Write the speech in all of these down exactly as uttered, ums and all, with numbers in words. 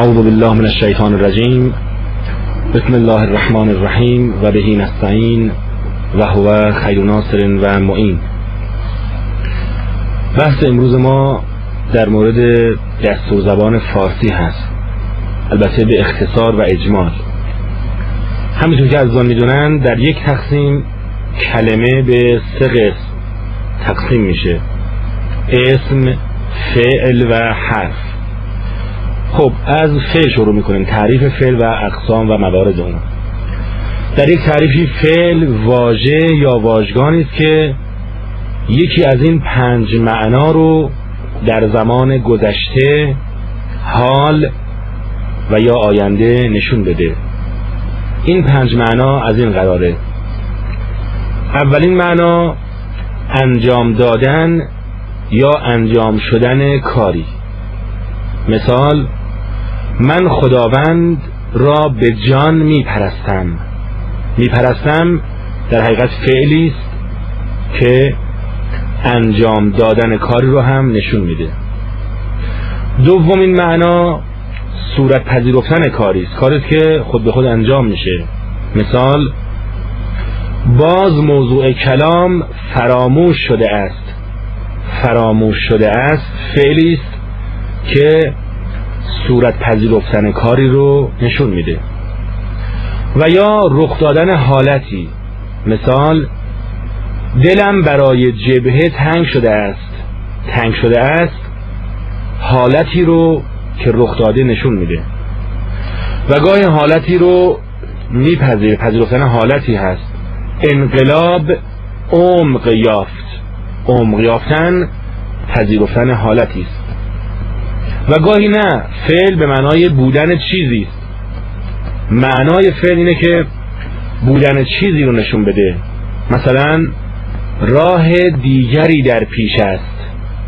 اعوذ بالله من الشیطان الرجیم. بسم الله الرحمن الرحیم و به نستعین و هو خیر ناصر و معین. بحث امروز ما در مورد دستور زبان فارسی هست، البته به اختصار و اجمال. همونطور که عزیزان میدونن در یک تقسیم کلمه به سه قسم تقسیم میشه: اسم، فعل و حرف. خب از فعل شروع میکنیم، تعریف فعل و اقسام و موارد اون. در یک تعریفی فعل واژه یا واژگانی است که یکی از این پنج معنا رو در زمان گذشته، حال و یا آینده نشون بده. این پنج معنا از این قراره: اولین معنا انجام دادن یا انجام شدن کاری. مثال: من خداوند را به جان می پرستم. می پرستم در حقیقت فعلی است که انجام دادن کاری رو هم نشون میده. دومین معنا صورت پذیرفتن کاری است، کاری که خود به خود انجام میشه. مثال: باز موضوع کلام فراموش شده است. فراموش شده است فعلی است که صورت پذیرفتن کاری رو نشون میده. و یا رخ دادن حالتی. مثال: دلم برای جبهه تنگ شده است. تنگ شده است حالتی رو که رخ داده نشون میده. و گاهی حالتی رو میپذیر، پذیرفتن حالتی هست. انقلاب عمق یافت. عمق یافتن پذیرفتن حالتی است. و گاهی نه، فعل به معنای بودن چیزی است. معنای فعل اینه که بودن چیزی رو نشون بده. مثلا راه دیگری در پیش است.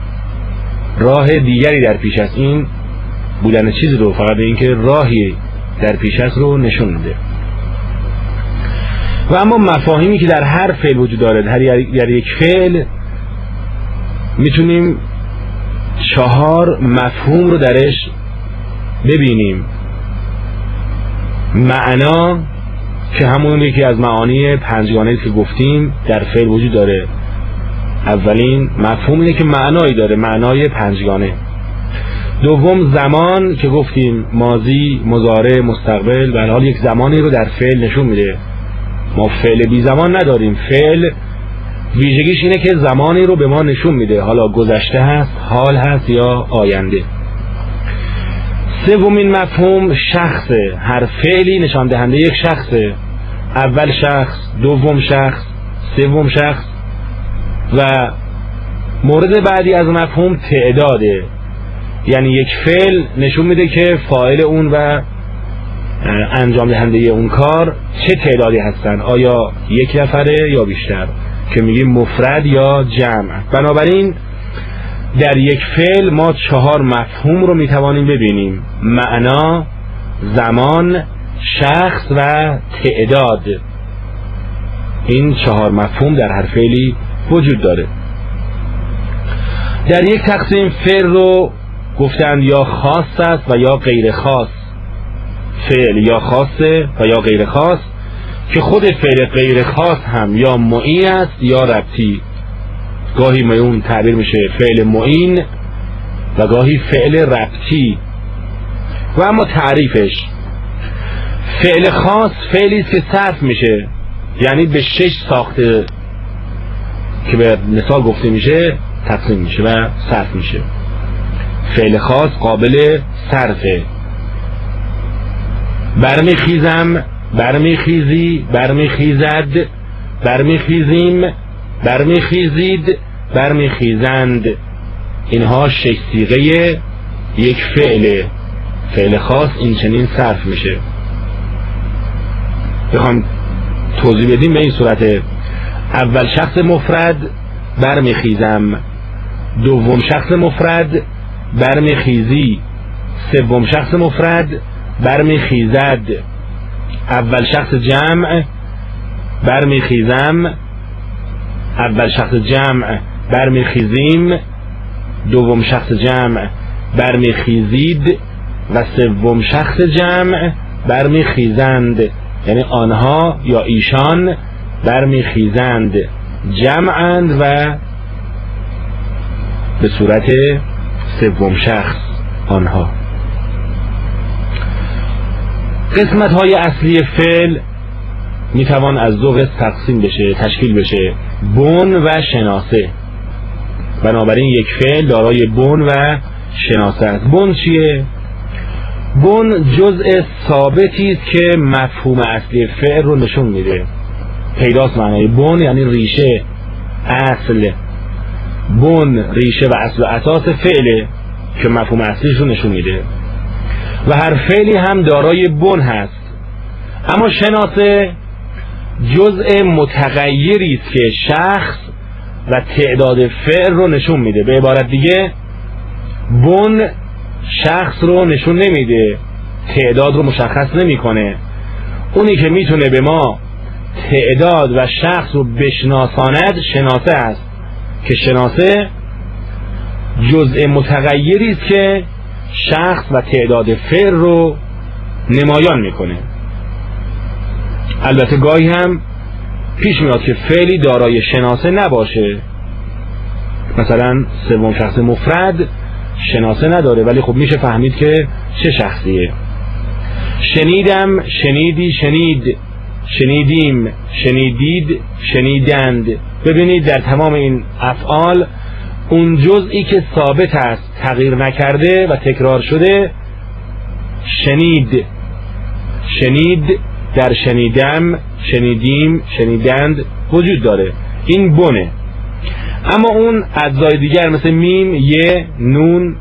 راه دیگری در پیش است، این بودن چیزی رو، فقط این که راهی در پیش است رو نشون میده. و اما مفاهیمی که در هر فعل وجود داره، در یک فعل میتونیم چهار مفهوم رو درش ببینیم. معنا که همون یکی از معانی پنجگانه‌ای که گفتیم در فعل وجود داره. اولین مفهوم اینه که معنایی داره، معنای پنجگانه. دوم زمان که گفتیم ماضی، مضارع، مستقبل، به هر حال یک زمانی رو در فعل نشون میده. ما فعل بی زمان نداریم. فعل ویژگیش اینه که زمانی رو به ما نشون میده، حالا گذشته هست، حال هست یا آینده. سومین مفهوم شخصه. هر فعلی نشان دهنده یک شخصه. اول شخص، دوم شخص، سوم شخص. و مورد بعدی از مفهوم تعداده، یعنی یک فعل نشون میده که فاعل اون و انجام دهنده اون کار چه تعدادی هستن، آیا یک نفره یا بیشتر، که میگیم مفرد یا جمع. بنابراین در یک فعل ما چهار مفهوم رو میتوانیم ببینیم: معنا، زمان، شخص و تعداد. این چهار مفهوم در هر فعلی وجود داره. در یک تقسیم فعل رو گفتند یا خاص است و یا غیر خاص. فعل یا خاصه و یا غیر خاص، که خود فعل غیر خاص هم یا معین است یا ربطی. گاهی به اون تعبیر میشه فعل معین و گاهی فعل ربطی. و اما تعریفش: فعل خاص فعلی است که صرف میشه، یعنی به شش ساخته که به مثال گفته میشه تقسیم میشه و صرف میشه. فعل خاص قابل صرفه: برمیخیزم، برمیخیزی، برمیخیزد، برمیخیزیم، برمیخیزید، برمیخیزند. اینها شش صیغه یک فعل. فعل خاص این چنین صرف میشه. بخوام توضیح بدیم به این صورت: اول شخص مفرد برمیخیزم، دوم شخص مفرد برمیخیزی، سوم شخص مفرد برمیخیزد، اول شخص جمع برمیخیزم، اول شخص جمع برمیخیزیم، دوم شخص جمع برمیخیزید، و سوم شخص جمع برمیخیزند، یعنی آنها یا ایشان برمیخیزند، جمعند و به صورت سوم شخص آنها. قسمت های اصلی فعل میتوان از دو قسم تقسیم بشه تشکیل بشه: بن و شناسه. بنابراین یک فعل دارای بن و شناسه است. بن چیه؟ بن جزء ثابتی است که مفهوم اصلی فعل رو نشون میده. پیداست معنی بن یعنی ریشه، اصل. بن ریشه و اصل و اساس فعله که مفهوم اصلیش رو نشون میده و هر فعلی هم دارای بن هست. اما شناسه جزء متغیری است که شخص و تعداد فعل رو نشون میده. به عبارت دیگه بن شخص رو نشون نمیده، تعداد رو مشخص نمیکنه. اونی که میتونه به ما تعداد و شخص رو بشناساند شناسه است که شناسه جزء متغیری است که شخص و تعداد فعل رو نمایان میکنه. البته گاهی هم پیش میاد که فعلی دارای شناسه نباشه، مثلا سوم شخص مفرد شناسه نداره ولی خب میشه فهمید که چه شخصیه. شنیدم، شنیدی، شنید، شنیدیم، شنیدید، شنیدند. ببینید در تمام این افعال اون جزئی که ثابت است، تغییر نکرده و تکرار شده، شنید. شنید در شنیدم، شنیدیم، شنیدند وجود داره، این بنه. اما اون اجزای دیگر مثل میم، ی، نون،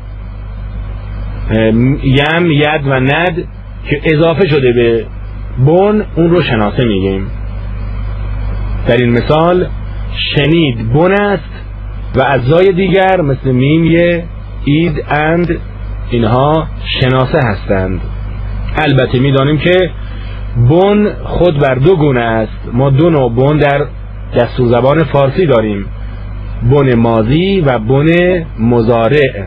یم، ید و ند که اضافه شده به بن، اون رو شناسه میگیم. در این مثال شنید بن است و اجزای دیگر مثل میم، ی، اید، اند اینها شناسه هستند. البته میدانیم که بن خود بر دو گونه است. ما دو نوع بن در دستور زبان فارسی داریم: بن ماضی و بن مضارع.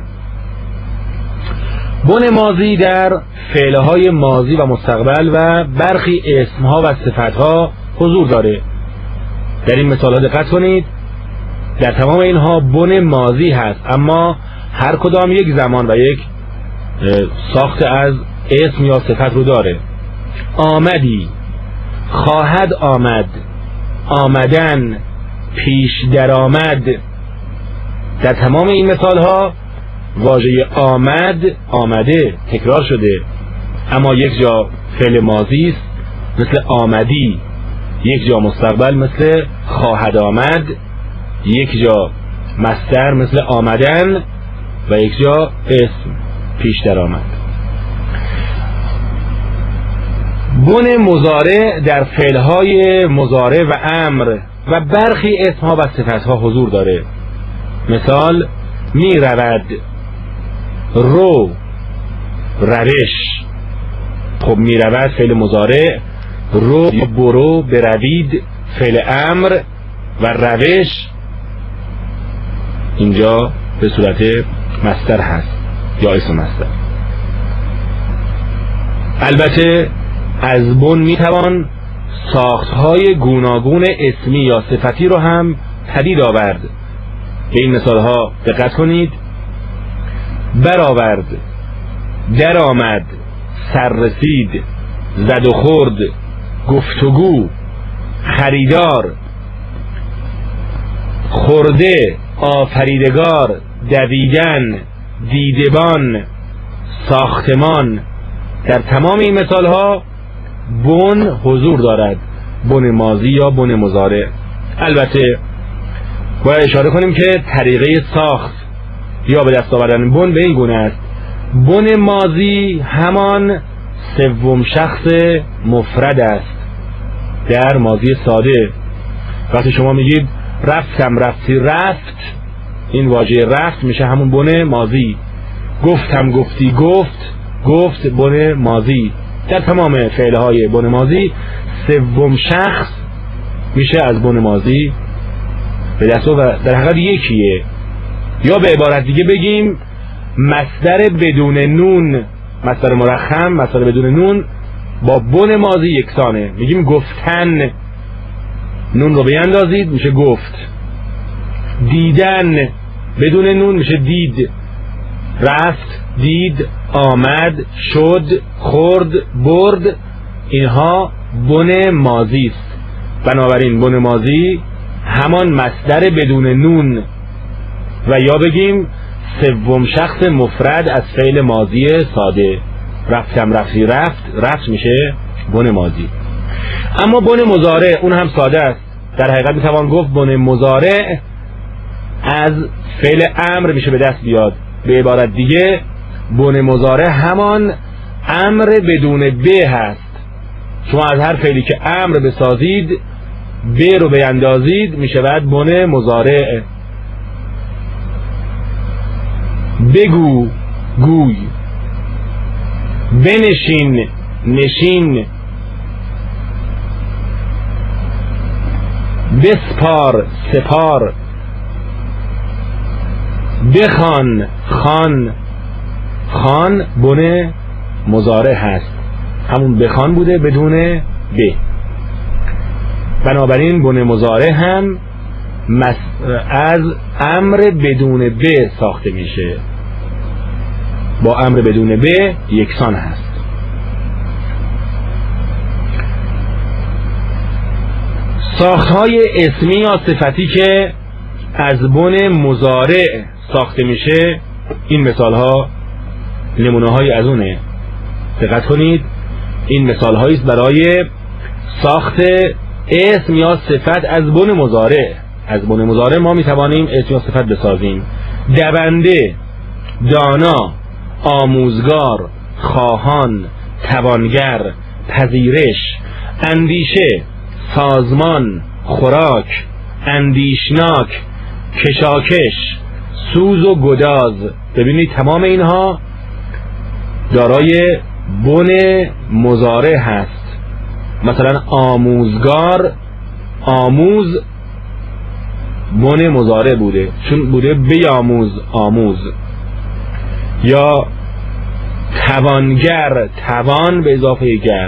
بن ماضی در فعلهای ماضی و مستقبل و برخی اسمها و صفتها حضور داره. در این مثال ها دقت کنید، در تمام اینها بن ماضی هست، اما هر کدام یک زمان و یک ساخت از اسم یا صفت رو داره. آمدی، خواهد آمد، آمدن، پیش در آمد. در تمام این مثال ها واژه آمد، آمده تکرار شده، اما یک جا فعل ماضی است مثل آمدی، یک جا مستقبل مثل خواهد آمد، یک جا مصدر مثل آمدن و یک جا اسم پیش در آمد. بن مضارع در فعلهای مضارع و امر و برخی اسمها و صفتها حضور داره. مثال می رود، رو، روش. خب می رود فعل مضارع، رو، برو، بروید فعل امر و روش اینجا به صورت مصدر هست یا اسم مصدر. البته از بن میتوان ساختهای گوناگون اسمی یا صفتی رو هم پدید آورد. به این مثال ها دقت کنید: برآورد، در آمد، سر رسید، زد و خورد، گفتگو، خریدار، خورده، آفریدگار، دویدن، دیدبان، ساختمان. در تمام این مثال ها بن حضور دارد، بن ماضی یا بن مضارع. البته باید اشاره کنیم که طریقه ساخت یا به دست آوردن بن به این گونه است: بن ماضی همان سوم شخص مفرد است در ماضی ساده. وقتی شما میگید رفتم، رفتی، رفت، این واژه رفت میشه همون بن ماضی. گفتم، گفتی، گفت، گفت بن ماضی. در تمام فعلهای بن ماضی سوم شخص میشه از بن ماضی به دست و در حقیقت یکیه. یا به عبارت دیگه بگیم مصدر بدون نون مصدر مرخم، مصدر بدون نون، با بن ماضی یکسانه. میگیم گفتن، نون رو بیندازید میشه گفت. دیدن بدون نون میشه دید. رفت، دید، آمد، شد، خورد، برد، اینها بن ماضی است. بنابراین بن ماضی همان مصدر بدون نون و یا بگیم سوم شخص مفرد از فعل ماضی ساده. رفتم، رفتی، رفت، رفت میشه بن ماضی. اما بن مضارع اون هم ساده است. در حقیقت میتوان گفت بن مضارع از فعل امر میشه به دست بیاد. به عبارت دیگه بن مضارع همان امر بدون ب هست. شما از هر فعلی که امر بسازید، ب رو بیندازید میشه بعد بن مضارع. بگو، گوی. بنشین، نشین. بسپار، سپار. بخوان، خوان. خوان بن مضارع هست، همون بخوان بوده بدون ب. بنابراین بن مضارع هم از امر بدون ب ساخته میشه، با امر بدون ب یکسان هست. ساختهای اسمی یا صفتی که از بن مضارع ساخته میشه، این مثال ها نمونه های از اونه. دقت کنید، این مثال هایی است برای ساخت اسم یا صفت از بن مضارع. از بن مضارع ما میتوانیم اسم یا صفت بسازیم. دونده، دانا، آموزگار، خواهان، توانگر، پذیرش، اندیشه، سازمان، خوراک، اندیشناک، کشاکش، سوز و گداز. ببینید تمام اینها دارای بن مضارع هست. مثلا آموزگار، آموز بن مضارع بوده چون بوده بیاموز، آموز. یا توانگر، توان به اضافه گر.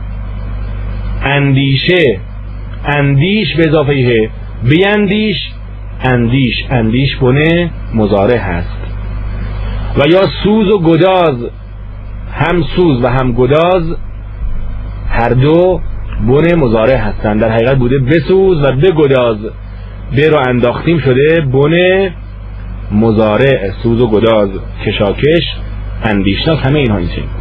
اندیشه، اندیش به اضافه ه. بیندیش، اندیش، اندیش بن مضارع هست. و یا سوز و گداز، هم سوز و هم گداز هر دو بن مضارع هستند. در حقیقت بوده بسوز و بگداز، به رو انداختیم شده بن مضارع. سوز و گداز، کشاکش، اندیشناک، همه اینها این چنین.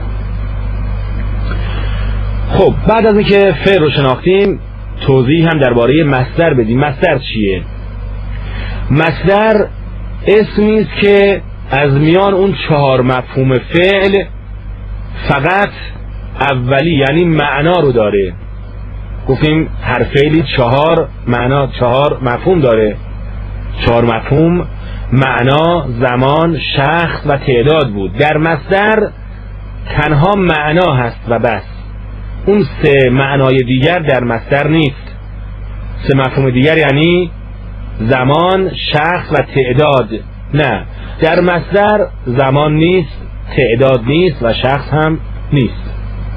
خب بعد از اینکه فعل رو شناختیم، توضیح هم درباره مصدر بدیم. مصدر چیه؟ مصدر اسمی است که از میان اون چهار مفهوم فعل فقط اولی یعنی معنا رو داره. گفتیم هر فعلی چهار معنا، چهار مفهوم داره. چهار مفهوم معنا، زمان، شخص و تعداد بود. در مصدر تنها معنا هست و بس. اون سه معنای دیگر در مصدر نیست. سه مفهوم دیگر یعنی زمان، شخص و تعداد. نه، در مصدر زمان نیست، تعداد نیست و شخص هم نیست.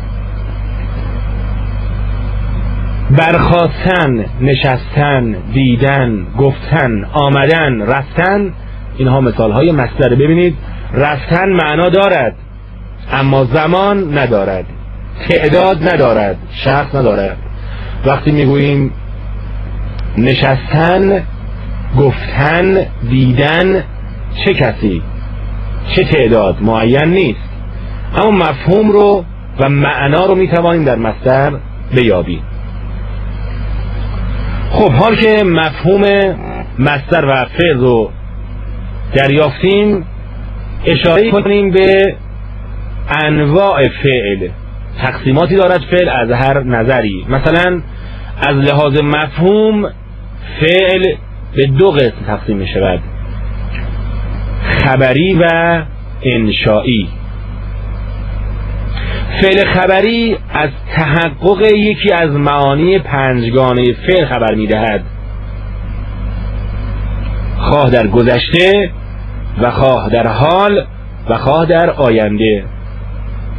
برخاستن، نشستن، دیدن، گفتن، آمدن، رفتن، اینها مثال های مصدر. ببینید رفتن معنا دارد اما زمان ندارد، تعداد ندارد، شخص ندارد. وقتی میگوییم نشستن، گفتن، دیدن، چه کسی، چه تعداد معین نیست، اما مفهوم رو و معنا رو میتوانیم در مصدر بیابیم. خب حال که مفهوم مصدر و فعل رو دریافتیم، اشاره کنیم به انواع فعل. تقسیماتی دارد فعل از هر نظری. مثلا از لحاظ مفهوم فعل به دو قسم تقسیم می شود: خبری و انشائی. فعل خبری از تحقق یکی از معانی پنجگانه فعل خبر می دهد، خواه در گذشته و خواه در حال و خواه در آینده.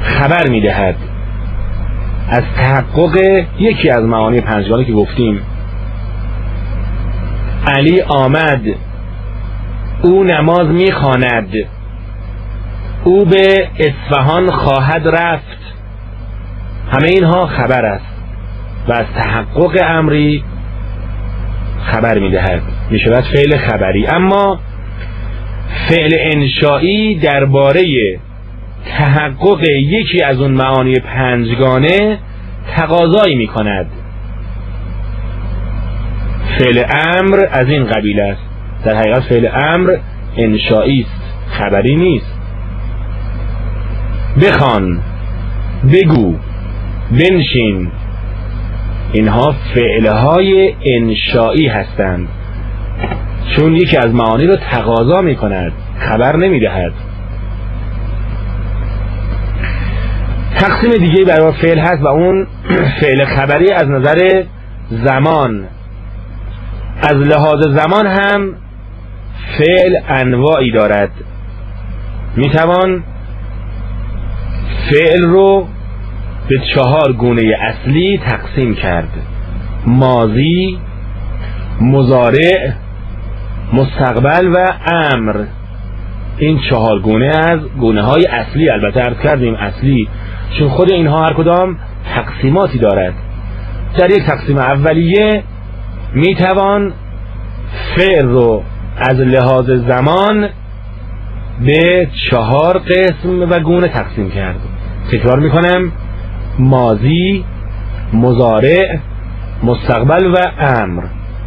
خبر میدهد از تحقق یکی از معانی پنجگانه که گفتیم. علی آمد، او نماز میخواند، او به اصفهان خواهد رفت. همه اینها خبر است و از تحقق امری خبر میدهد، میشود فعل خبری. اما فعل انشایی درباره تحقق یکی از اون معانی پنجگانه تقاضایی میکند. فعل امر از این قبیل است. در حقیقت فعل امر انشایی است، خبری نیست. بخوان، بگو، بنشین، اینها فعلهای انشایی هستند، چون یکی از معانی رو تقاضا می کند، خبر نمی دهد. تقسیم دیگه برای فعل هست و اون فعل خبری از نظر زمان. از لحاظ زمان هم فعل انواعی دارد. می توان فعل رو به چهار گونه اصلی تقسیم کرد: ماضی، مضارع، مستقبل و امر. این چهار گونه از گونه های اصلی، البته عرض کردیم اصلی چون خود اینها هر کدام تقسیماتی دارد. در یک تقسیم اولیه میتوان فعل رو از لحاظ زمان به چهار قسم و گونه تقسیم کرد. تکرار میکنم: ماضی، مضارع، مستقبل و امر.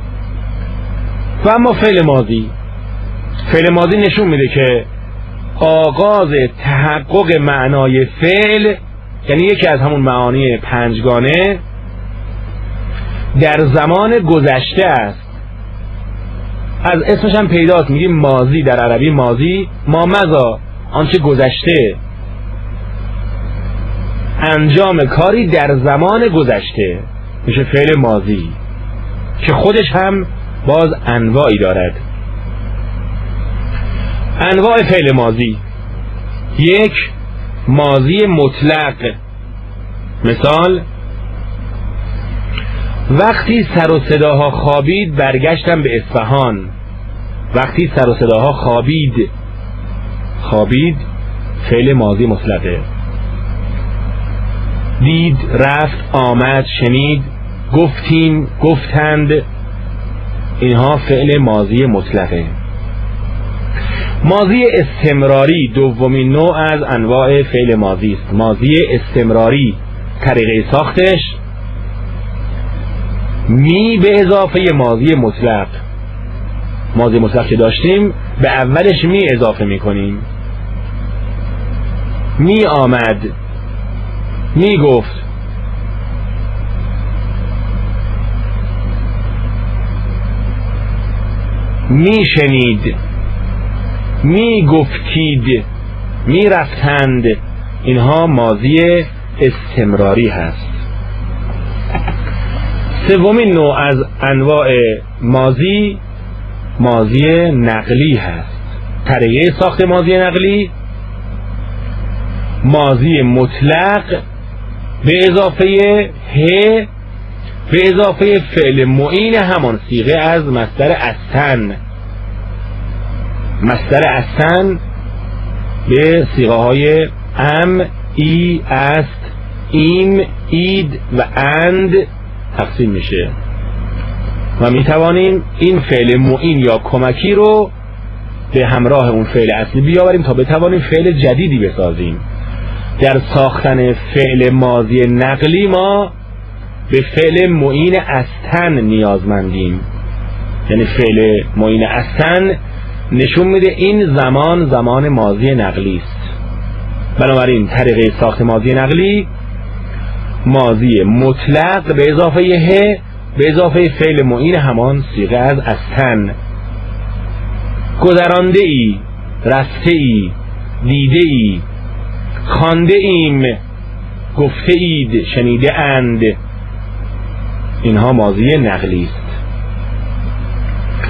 و اما فعل ماضی، فعل ماضی نشون میده که آغاز تحقق معنای فعل، یعنی یکی از همون معانی پنجگانه، در زمان گذشته است. از اسمش هم پیداست، میگیم ماضی، در عربی ماضی ما مضا، آنچه گذشته، انجام کاری در زمان گذشته میشه فعل ماضی که خودش هم باز انواعی دارد. انواع فعل ماضی: یک، ماضی مطلق. مثال: وقتی سر و صداها خوابید برگشتم به اصفهان. وقتی سر و صداها خوابید، خوابید فعل ماضی مطلقه. دید، رفت، آمد، شنید، گفتیم، گفتند، اینها فعل ماضی مطلقه. ماضی استمراری دومین نوع از انواع فعل ماضی است. ماضی استمراری طریقه ساختش می به اضافه ماضی مطلق. ماضی مطلق که داشتیم به اولش می اضافه می کنیم. می آمد، می گفت، می شنید، می گفتید، می رفتند، اینها ماضی استمراری هست. سومین نوع از انواع ماضی ماضی نقلی هست. طریقه ساخت ماضی نقلی: ماضی مطلق به اضافه ه به اضافه فعل معین همان صیغه از مصدر استن. مصدر استن به صیغه های ام، ای، است، ایم، اید و اند تقسیم میشه و می توانیم این فعل معین یا کمکی رو به همراه اون فعل اصلی بیاوریم تا بتوانیم فعل جدیدی بسازیم. در ساختن فعل ماضی نقلی ما به فعل معین استن نیازمندیم. یعنی فعل معین استن نشون میده این زمان زمان ماضی نقلی است. بنابراین طریقه ساخت ماضی نقلی: ماضی مطلق به اضافه ه به اضافه فعل معین همان صیغه از استن. گذرانده ای، رفته ای، دیده ای، خوانده ایم، گفته اید، شنیده اند، اینها ماضی نقلی است.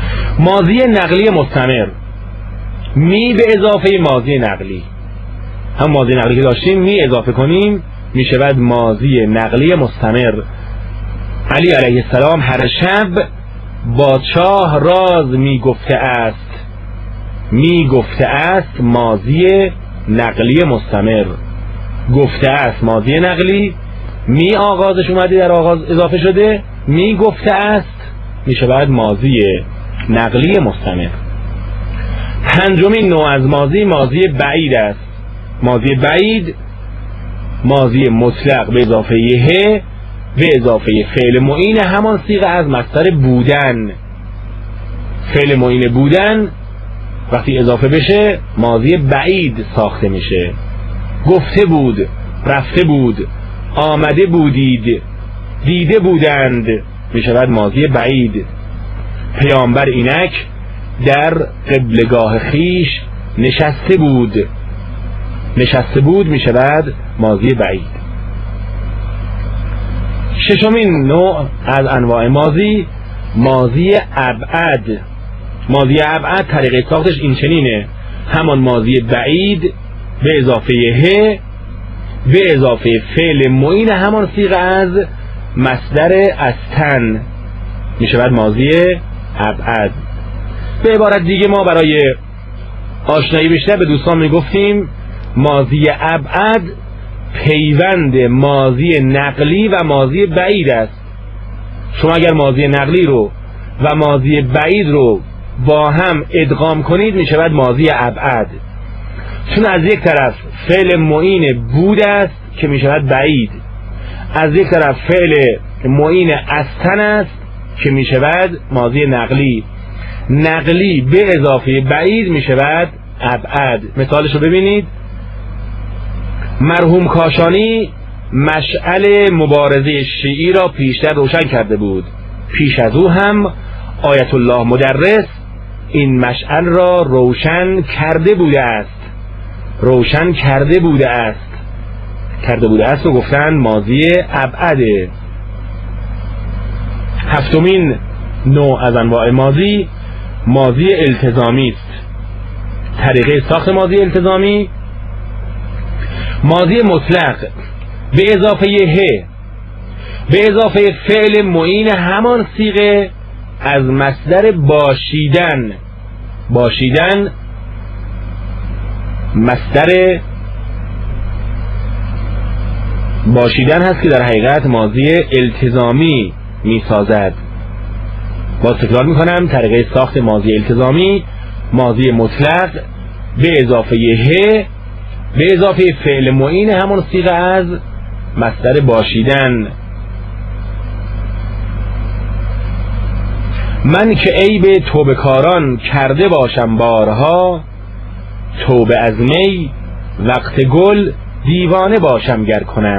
ماضی نقلی مستمر: می به اضافه ماضی نقلی. هم ماضی نقلی که داشتیم می اضافه کنیم می شود ماضی نقلی مستمر. علی علیه السلام هر شب بادشاه راز می گفته است. می گفته است ماضی نقلی مستمر. گفته است ماضی نقلی، می آغازش اومده در آغاز اضافه شده، می گفته است می شود ماضی نقلی مستمر. پنجمین نوع از ماضی ماضی بعید است. ماضی بعید ماضی مطلق به اضافه ه به اضافه فعل معین همان صیغه از مصدر بودن. فعل معین بودن وقتی اضافه بشه ماضی بعید ساخته میشه. گفته بود، رفته بود، آمده بودید، دیده بودند می شود ماضی بعید. پیامبر اینک در قبلگاه خیش نشسته بود. نشسته بود می شود ماضی بعید. ششمین نوع از انواع ماضی ماضی ابعد. ماضی ابعد طریقه ساختش این چنینه: همان ماضی بعید به اضافه ه به اضافه فعل معین همان صیغه از مصدر استن می شود ماضی ابعد. به عبارت دیگه ما برای آشنایی بیشتر به دوستان می گفتیم ماضی ابعد پیوند ماضی نقلی و ماضی بعید است. شما اگر ماضی نقلی رو و ماضی بعید رو با هم ادغام کنید می شود ماضی ابعد، چون از یک طرف فعل معین بود است که می شود بعید، از یک طرف فعل معین استن است که می شود ماضی نقلی. نقلی به اضافه بعید می شود ابعد. مثالش رو ببینید: مرحوم کاشانی مشعل مبارزه شیعی را پیشتر روشن کرده بود. پیش از او هم آیت الله مدرس این مشعل را روشن کرده بوده است. روشن کرده بوده است کرده بوده است و گفتن ماضی ابعده. هفتمین نوع از انواع ماضی ماضی التزامی است. طریقه ساخت ماضی التزامی ماضی مطلق به اضافه ه به اضافه فعل معین همان صیغه از مصدر باشیدن. باشیدن مصدر باشیدن هست که در حقیقت ماضی التزامی می سازد. باز تکرار می کنم: طریقه ساخت ماضی التزامی ماضی مطلق به اضافه ه به اضافه فعل معین همون صیغه از مصدر باشیدن. من که عیب توبه کاران کرده باشم بارها، توبه از می وقت گل دیوانه باشم گر کنم.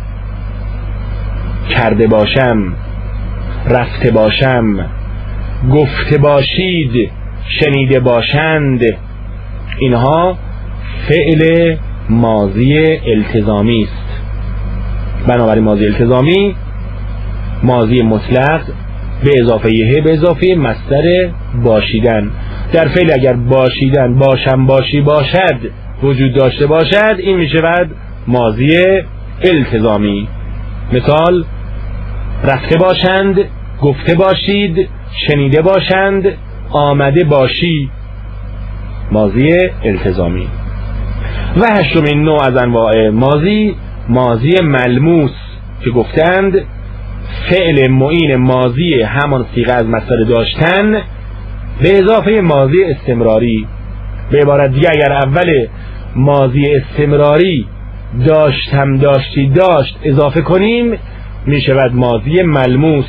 کرده باشم، رفته باشم، گفته باشید، شنیده باشند، اینها فعل ماضی التزامی است. بنابراین ماضی التزامی ماضی مطلق به اضافه ه به اضافه مصدر باشیدن. در فعل اگر باشیدن باشم باشی باشد وجود داشته باشد این می شود ماضی التزامی. مثال: رفته باشند، گفته باشید، شنیده باشند، آمده باشی، ماضی التزامی. و هشتمین نوع از انواع ماضی ماضی ملموس که گفتند فعل معین ماضی همان صیغه از مصدر داشتن به اضافه ماضی استمراری. به عبارت دیگه اگر اول ماضی استمراری داشتم داشتی داشت اضافه کنیم می شود ماضی ملموس.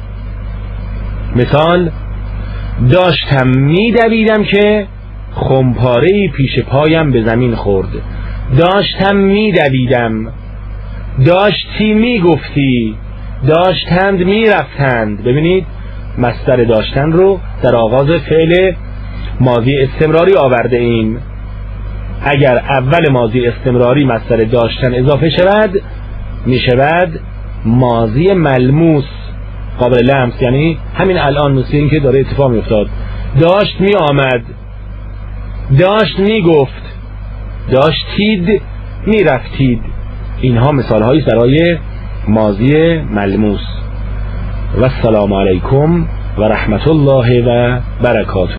مثال: داشتم می دویدم که خمپاره‌ای پیش پایم به زمین خورد. داشتم می دویدم، داشتی می گفتی، داشتند می رفتند. ببینید مصدر داشتن رو در آغاز فعل ماضی استمراری آورده ایم. اگر اول ماضی استمراری مصدر داشتن اضافه شود می شود ماضی ملموس قابل لمس، یعنی همین الان مثل این که داره اتفاق می افتاد. داشت می آمد، داشت می گفت، داشتید می رفتید. اینها مثال هایی برای ماضی ملموس. و السلام علیکم و رحمت الله و برکاته.